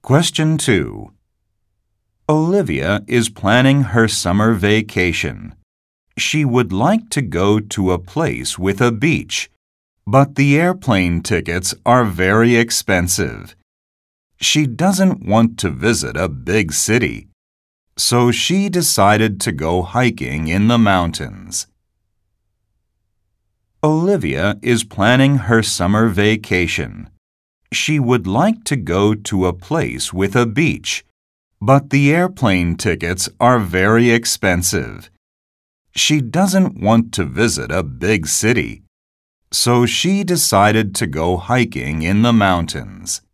Question 2. Olivia is planning her summer vacation. She would like to go to a place with a beach, but the airplane tickets are very expensive. She doesn't want to visit a big city, so she decided to go hiking in the mountains. Olivia is planning her summer vacation. She would like to go to a place with a beach, but the airplane tickets are very expensive. She doesn't want to visit a big city, so she decided to go hiking in the mountains.